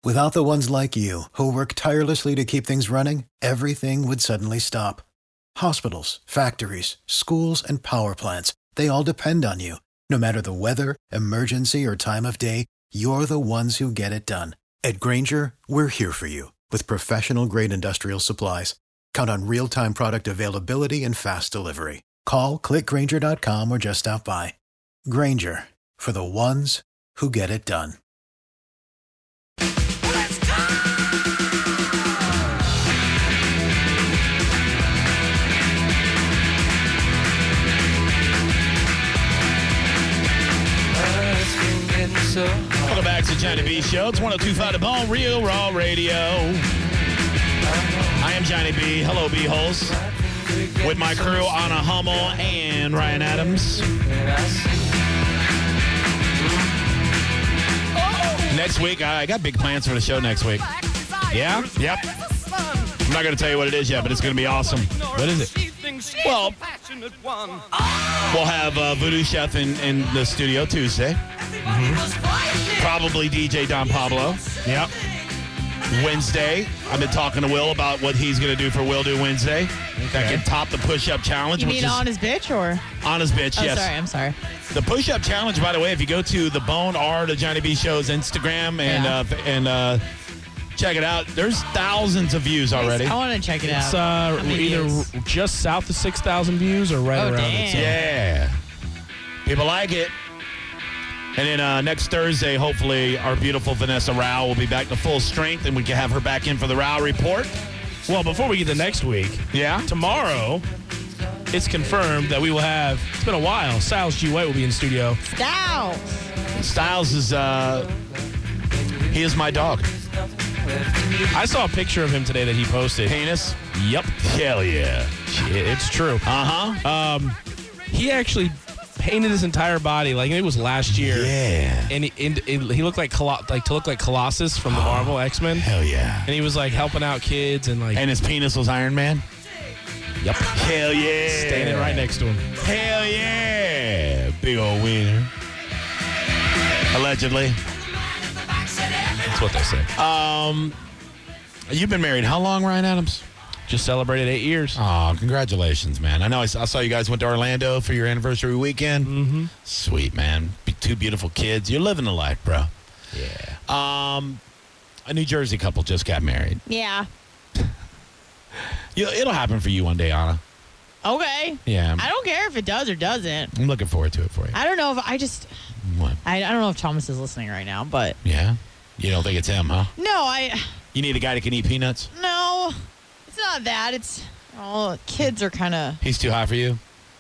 Without the ones like you, who work tirelessly to keep things running, everything would suddenly stop. Hospitals, factories, schools, and power plants, they all depend on you. No matter the weather, emergency, or time of day, you're the ones who get it done. At Grainger, we're here for you with professional-grade industrial supplies. Count on real-time product availability and fast delivery. Call, clickgrainger.com, or just stop by. Grainger, for the ones who get it done. Welcome back to Johnny B Show. It's 102.5 The Bone, Real Raw Radio. I am Johnny B. Hello, B-holes. With my crew, Anna Hummel and Ryan Adams. Next week, I got big plans for the show next week. Yeah? Yep. I'm not going to tell you what it is yet, but it's going to be awesome. What is it? Well, we'll have Voodoo Chef in the studio Tuesday. Probably DJ Don Pablo. Yep. Wednesday, I've been talking to Will about what he's going to do for Will Do Wednesday. Okay. That can top the push-up challenge. You mean on his bitch or? On his bitch, yes. I'm sorry. The push-up challenge, by the way, if you go to the Bone or the Johnny B Show's Instagram and check it out, there's thousands of views already. I want to check it out. It's either just south of 6,000 views or right around it. Yeah. People like it. And then next Thursday, hopefully, our beautiful Vanessa Rao will be back to full strength, and we can have her back in for the Rao Report. Well, before we get to next week, tomorrow, it's confirmed that we will have, it's been a while, Styles G. White will be in studio. Styles is, he is my dog. I saw a picture of him today that he posted. Penis? Yep. Hell yeah. It's true. Uh-huh. He actually painted his entire body like it was last year. Yeah. And he looked like Colossus from the Marvel X-Men. Hell yeah. And he was like helping out kids and like. And his penis was Iron Man? Yep. Hell yeah. Standing right next to him. Hell yeah. Big old wiener. Allegedly. That's what they say. You've been married how long, Ryan Adams? Just celebrated 8 years. Oh, congratulations, man. I know I saw you guys went to Orlando for your anniversary weekend. Mm-hmm. Sweet, man. Two beautiful kids. You're living the life, bro. Yeah. A New Jersey couple just got married. Yeah. It'll happen for you one day, Anna. Okay. Yeah. I don't care if it does or doesn't. I'm looking forward to it for you. I don't know if What? I don't know if Thomas is listening right now, but. Yeah? You don't think it's him, huh? No, You need a guy that can eat peanuts? No. It's not that. It's, kids are kind of. He's too high for you?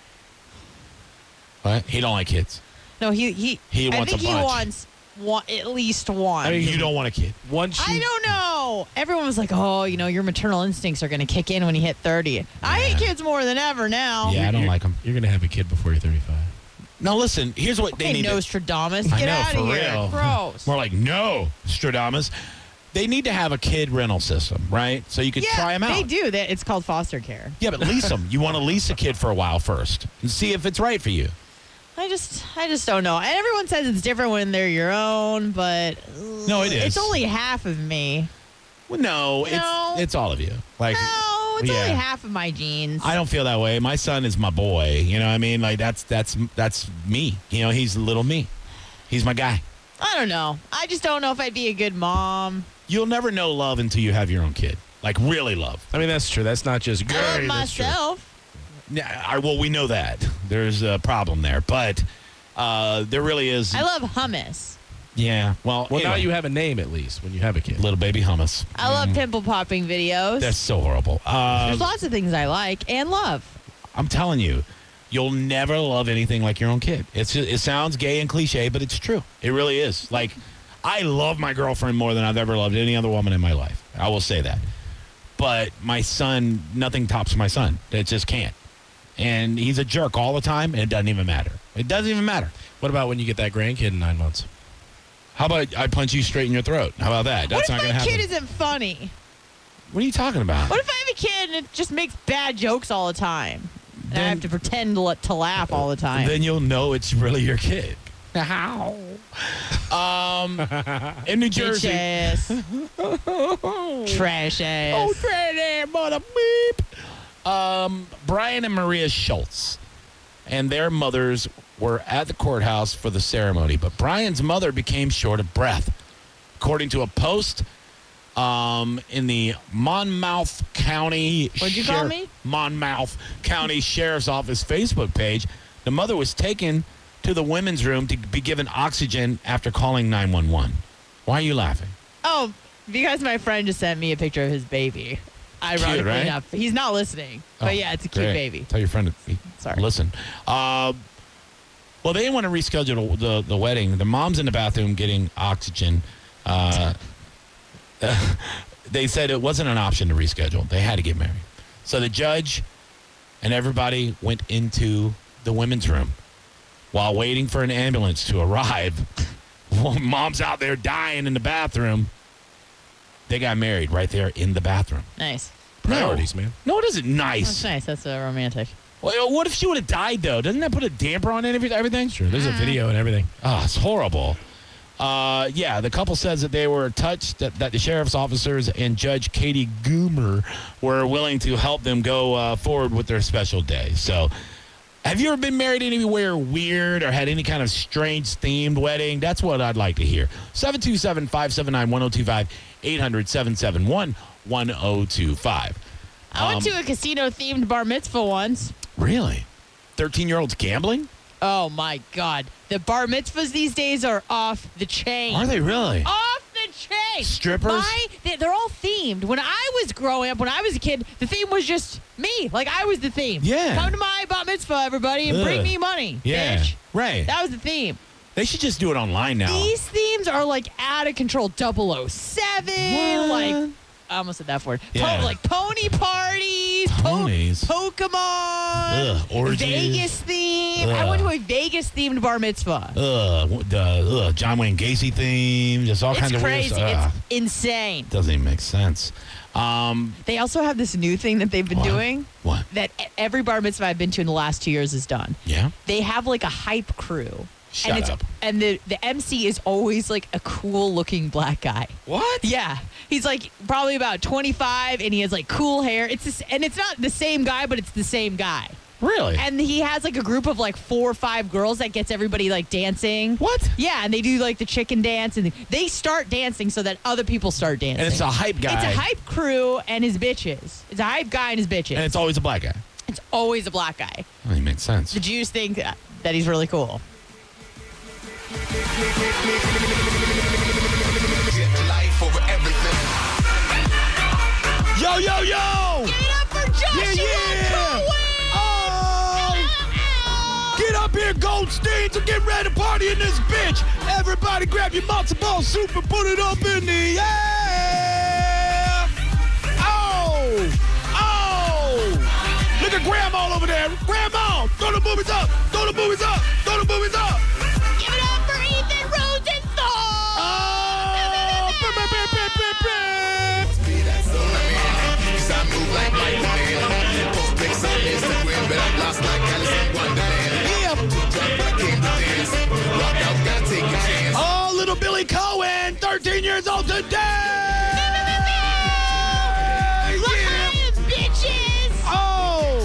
What? He don't like kids. No, he wants I think a bunch. He wants at least one. I mean, you don't want a kid. I don't know. Everyone was like, your maternal instincts are going to kick in when you hit 30. Yeah. I hate kids more than ever now. Yeah, I don't like them. You're going to have a kid before you're 35. No, listen, here's what they need. Nostradamus, get out of here. Real. Gross. More like, no, Stradamus. They need to have a kid rental system, right? So you could try them out. They do. It's called foster care. Yeah, but lease them. You want to lease a kid for a while first and see if it's right for you. I just don't know. And everyone says it's different when they're your own, but no, it is. It's only half of me. Well, no, it's all of you. Like, no, it's only half of my genes. I don't feel that way. My son is my boy. You know what I mean? Like that's me. You know, he's little me. He's my guy. I don't know. I just don't know if I'd be a good mom. You'll never know love until you have your own kid. Like, really love. I mean, that's true. That's not just gay. I love myself. Yeah, well, we know that. There's a problem there. But there really is. I love hummus. Yeah. Well, anyway. Now you have a name, at least, when you have a kid. Little baby hummus. I love pimple popping videos. That's so horrible. There's lots of things I like and love. I'm telling you. You'll never love anything like your own kid. It sounds gay and cliche, but it's true. It really is. Like, I love my girlfriend more than I've ever loved any other woman in my life. I will say that. But my son, nothing tops my son. It just can't. And he's a jerk all the time, and it doesn't even matter. It doesn't even matter. What about when you get that grandkid in 9 months? How about I punch you straight in your throat? How about that? That's not going to happen. What if my kid isn't funny? What are you talking about? What if I have a kid and it just makes bad jokes all the time? And I have to pretend to laugh all the time. Then you'll know it's really your kid. How? In New Jersey. Bitch ass. Trash ass. Oh, trash ass, mother beep. Brian and Maria Schultz and their mothers were at the courthouse for the ceremony, but Brian's mother became short of breath. According to a post in the Monmouth County What'd you call me? Monmouth County Sheriff's Office Facebook page, the mother was taken to the women's room to be given oxygen after calling 911. Why are you laughing? Oh, because my friend just sent me a picture of his baby. Ironically right? enough. He's not listening. But yeah, it's a cute Great. baby. Tell your friend to Sorry. listen. Well, they didn't want to reschedule the wedding. The mom's in the bathroom getting oxygen. They said it wasn't an option to reschedule. They had to get married. So the judge and everybody went into the women's room while waiting for an ambulance to arrive. Mom's out there dying in the bathroom. They got married right there in the bathroom. Nice. Priorities, man. No, it isn't nice. That's nice. That's romantic. Well, what if she would have died, though? Doesn't that put a damper on everything? Sure, there's a video and everything. Oh, it's horrible. Yeah, the couple says that they were touched that the sheriff's officers and Judge Katie Goomer were willing to help them go forward with their special day. So, have you ever been married anywhere weird or had any kind of strange themed wedding? That's what I'd like to hear. 727-579-1025, 800-771-1025. I went to a casino-themed bar mitzvah once. Really? 13-year-olds gambling? Oh, my God. The bar mitzvahs these days are off the chain. Are they really? Off the chain. Strippers? They're all themed. When I was growing up, when I was a kid, the theme was just me. Like, I was the theme. Yeah. Come to my bar mitzvah, everybody, and bring me money, bitch. Right. That was the theme. They should just do it online now. These themes are, like, out of control. 007. What? Like, I almost said that word. Yeah. Like, pony parties. Ponies? Pokemon. Ugh, orgies. Vegas theme. I Ugh. went to a Vegas-themed bar mitzvah. John Wayne Gacy theme, just all kinds It's of crazy. weird stuff. It's insane. Doesn't even make sense. They also have this new thing that they've been What? doing What? that every bar mitzvah I've been to in the last 2 years has done. Yeah? They have like a hype crew. Shut up. And the MC is always like a cool looking black guy. What? Yeah. He's like probably about 25 and he has like cool hair. And it's not the same guy, but it's the same guy. Really? And he has like a group of like 4 or 5 girls that gets everybody like dancing. What? Yeah, and they do like the chicken dance and they start dancing so that other people start dancing. And it's a hype guy. It's a hype crew and his bitches. It's a hype guy and his bitches. And it's always a black guy. It's always a black guy. That makes sense. The Jews think that he's really cool. Yo, yo, yo! Get it up for Joshua Cohen! Oh! Get up here, Goldsteins, and get ready to party in this bitch! Everybody grab your matzo ball soup and put it up in the air! Oh! Oh! Look at Grandma over there! Grandma! Throw the boobies up! Throw the boobies up! Throw the boobies up! Give it up for Ethan Rosenthal! Oh! Oh, little Billy Cohen, 13 years old today! Lions, bitches! Oh!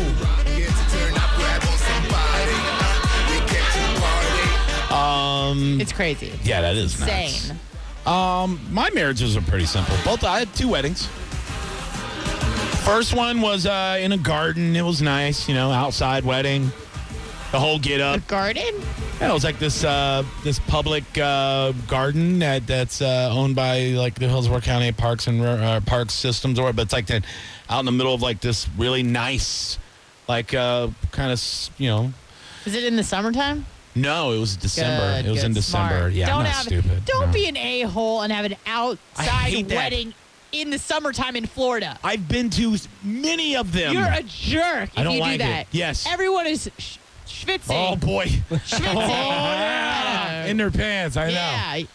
It's crazy. Yeah, that is Insane. nice. My marriages are pretty simple. I had 2 weddings. First one was in a garden. It was nice, outside wedding. The whole get A up. garden? Yeah, it was like this public garden that's owned by like the Hillsborough County Parks and Parks Systems, but it's like out in the middle of like this really nice, like kind of Is it in the summertime? No, it was December. Good, it was in good, December. smart. Yeah, I'm not stupid. Don't No. be an a-hole and have an I outside hate that. wedding in the summertime in Florida. I've been to many of them. You're a jerk if I don't you like do it. that. Yes. Everyone is schwitzing. Oh boy. Schwitzing. In their pants. I know. Yeah.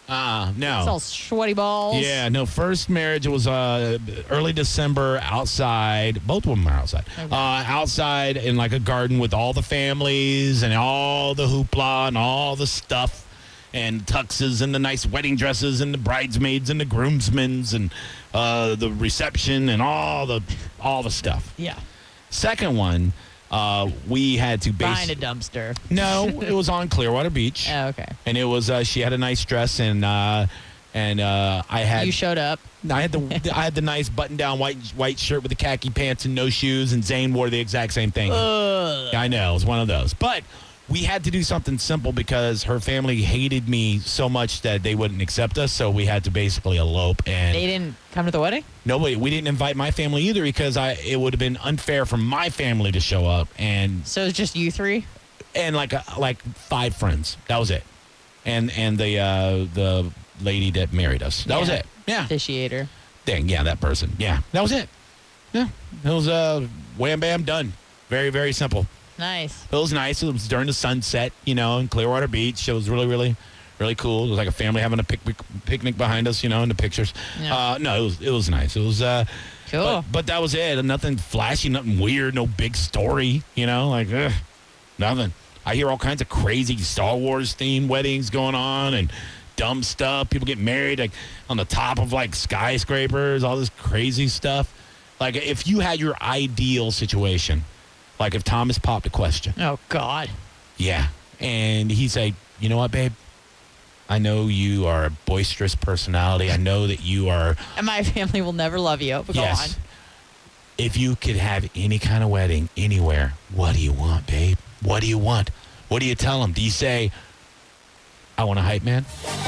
No. It's all sweaty balls. Yeah, no. First marriage was early December outside. Both of them are outside. Okay. Outside in like a garden with all the families and all the hoopla and all the stuff and tuxes and the nice wedding dresses and the bridesmaids and the groomsmen's and the reception and all the stuff. Yeah. Second one, we had to Behind a dumpster. No, it was on Clearwater Beach. Oh, okay. And it was she had a nice dress and I had You showed up. I had the nice button down white shirt with the khaki pants and no shoes, and Zane wore the exact same thing. Yeah, I know, it was one of those. But we had to do something simple because her family hated me so much that they wouldn't accept us, so we had to basically elope. And They didn't come to the wedding? nobody, we didn't invite my family either because it would have been unfair for my family to show up and So it's just you three? like 5 friends. That was it. And the lady that married us. That was Yeah. it. Yeah. Officiator. Dang, yeah, that person. Yeah, that was it. Yeah, it was wham bam done. Very, very simple. Nice. It was nice. It was during the sunset, in Clearwater Beach. It was really, really, really cool. It was like a family having a picnic behind us, in the pictures. Yeah. No, it was nice. It was Cool. but that was it. Nothing flashy, nothing weird, no big story. Nothing. I hear all kinds of crazy Star Wars themed weddings going on and dumb stuff. People get married like on the top of like skyscrapers, all this crazy stuff. Like if you had your ideal situation, like if Thomas popped a question, Oh, God. yeah, and he said, "You know what, babe? I know you are a boisterous personality. I know that you are." And my family will never love you. But Yes. go on. If you could have any kind of wedding anywhere, what do you want, babe? What do you want? What do you tell them? Do you say, "I want a hype man"?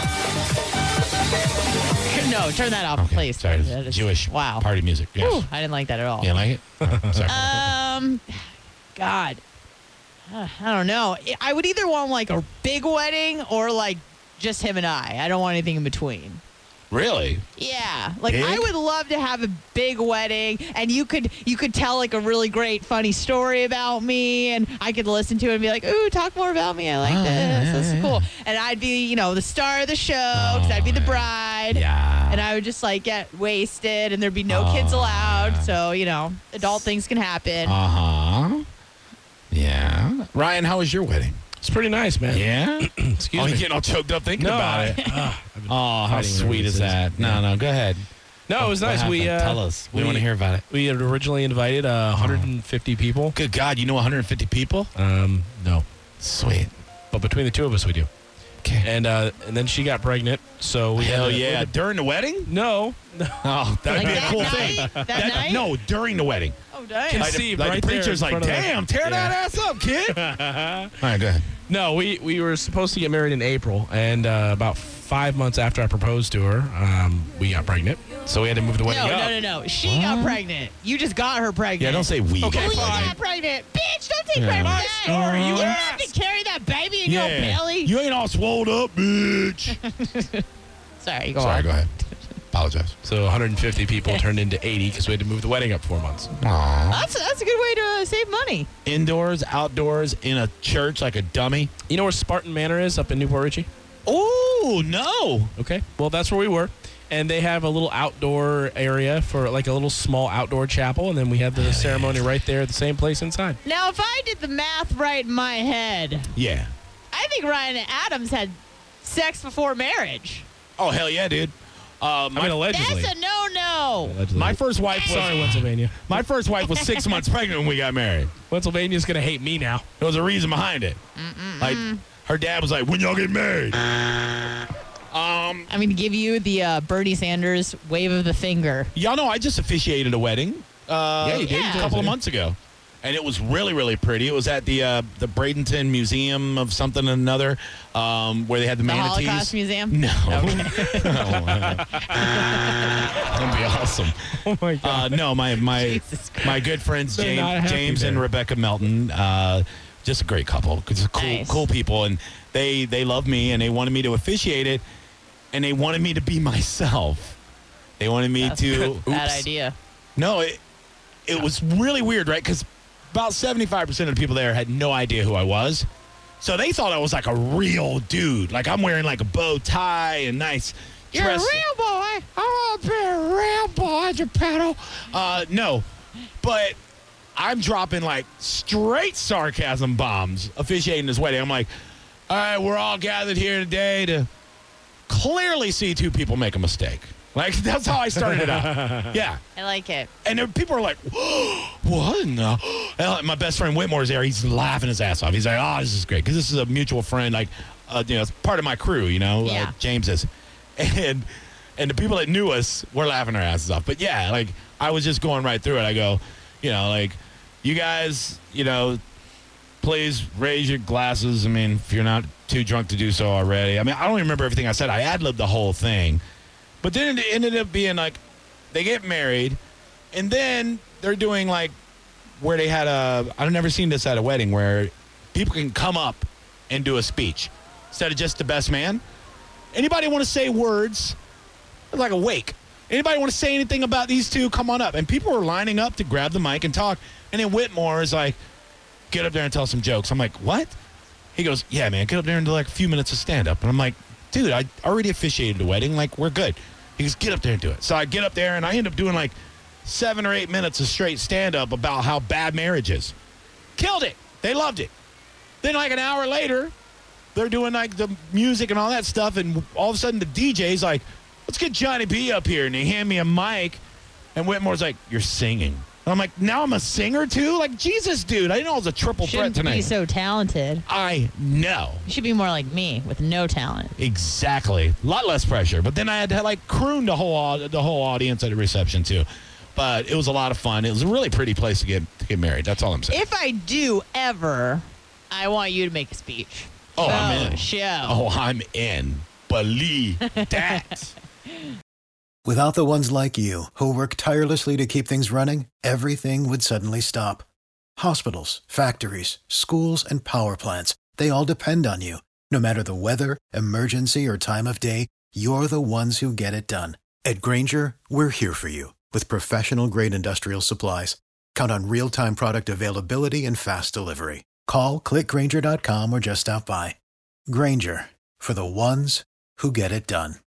No, turn that off, Okay, please. sorry, That it's is- Jewish Wow. party music. Yes. Whew, I didn't like that at all. You like it? Oh, sorry. God. I don't know. I would either want like a big wedding or like just him and I don't want anything in between. Really? Yeah. Like Big? I would love to have a big wedding and you could tell like a really great funny story about me and I could listen to it and be like, "Ooh, talk more about me. I like Oh, this. yeah, This is yeah. cool." And I'd be, the star of the show because I'd be the bride. Yeah. And I would just like get wasted and there'd be no Oh, kids allowed. yeah. So, adult things can happen. Uh-huh. Yeah. Ryan, how was your wedding? It's pretty nice, man. Yeah? Excuse Oh, me. you're getting all choked up thinking No, about it. I've been Oh, how hiding sweet is that? No, go ahead. No, it was What nice. We happened? Tell us. We want to hear about it. We had originally invited 150 people. Good God, you know 150 people? No, Sweet. but between the two of us, we do. Okay. And then she got pregnant, so we Hell had to- yeah. During the wedding? No, Oh, that would Like be a that cool night? thing. That night? No, during the wedding. Oh, dang. Conceived Like right the there preacher's in like, front of them. "Damn, tear that ass up, kid." All right, go ahead. no. We were supposed to get married in April, and about 5 months after I proposed to her, we got pregnant. So we had to move the wedding up. No. She got pregnant. You just got her pregnant. Yeah, don't say we. Okay, You got got pregnant. Bitch, don't take Yeah. credit for My that. story, you You have asked. to carry that baby in your Yeah. belly. You ain't all swolled up, bitch. Sorry, go Sorry, on. go ahead. Apologize. So 150 people turned into 80 because we had to move the wedding up 4 months. Aww. That's a good way to save money. Indoors, outdoors, in a church like a dummy. You know where Spartan Manor is up in Newport Richey? Oh, no. Okay. Well, that's where we were. And they have a little outdoor area for like a little small outdoor chapel. And then we had the ceremony right there at the same place inside. Now, if I did the math right in my head, Yeah. I think Ryan Adams had sex before marriage. Oh, hell yeah, dude. I mean, allegedly. That's a no-no. Allegedly. My first wife was Sorry, Pennsylvania. my first wife was 6 months pregnant when we got married. Pennsylvania's going to hate me now. There was a reason behind it. Like her dad was like, "When y'all get married?" I'm going to give you the Bernie Sanders wave of the finger. Y'all know I just officiated a wedding. Yeah, you did. Yeah. A couple of months ago, and it was really, really pretty. It was at the Bradenton Museum of something and another, where they had the The manatees. Holocaust Museum? No. That'd be awesome. Oh, my God. No, my Jesus Christ. my good friends They're not James, happy James and there. Rebecca Melton, just a great couple. Just Nice. cool people, and they love me, and they wanted me to officiate it, and they wanted me to be myself. They wanted me That's to. a bad Oops. idea. No, it was really weird, right? Because about 75% of the people there had no idea who I was. So they thought I was like a real dude. Like I'm wearing like a bow tie and nice You're dress. a real boy. I want to be a real boy, Geppetto. No, but I'm dropping like straight sarcasm bombs officiating this wedding. I'm like, all right, we're all gathered here today to clearly see two people make a mistake. Like, that's how I started it out. Yeah. I like it. And there, people are like, what? No. And my best friend Whitmore's there. He's laughing his ass off. He's like, oh, this is great. Because this is a mutual friend, like, it's part of my crew, Yeah. James is. And the people that knew us were laughing their asses off. But, yeah, like, I was just going right through it. I go, like, you guys, please raise your glasses. I mean, if you're not too drunk to do so already. I mean, I don't even remember everything I said. I ad-libbed the whole thing. But then it ended up being like they get married, and then they're doing like where they had I've never seen this at a wedding where people can come up and do a speech instead of just the best man. Anybody want to say words? It's like a wake. Anybody want to say anything about these two? Come on up. And people were lining up to grab the mic and talk. And then Whitmore is like, get up there and tell some jokes. I'm like, what? He goes, yeah, man, get up there and do like a few minutes of stand-up. And I'm like, dude, I already officiated a wedding. Like, we're good. He goes, get up there and do it. So I get up there, and I end up doing like 7 or 8 minutes of straight stand-up about how bad marriage is. Killed it. They loved it. Then like an hour later, they're doing like the music and all that stuff, and all of a sudden the DJ's like, let's get Johnny B up here. And they hand me a mic, and Whitmore's like, you're singing. I'm like, now I'm a singer too? Like, Jesus, dude, I didn't know it was a triple Shouldn't threat tonight. be so talented. I know. You should be more like me with no talent. Exactly. A lot less pressure. But then I had to like croon the whole audience at the reception too. But it was a lot of fun. It was a really pretty place to get married. That's all I'm saying. If I do ever, I want you to make a speech. Oh, I'm in. Show. Oh, I'm in. Believe that. Without the ones like you, who work tirelessly to keep things running, everything would suddenly stop. Hospitals, factories, schools, and power plants, they all depend on you. No matter the weather, emergency, or time of day, you're the ones who get it done. At Grainger, we're here for you with professional-grade industrial supplies. Count on real-time product availability and fast delivery. Call, click Grainger.com, or just stop by. Grainger, for the ones who get it done.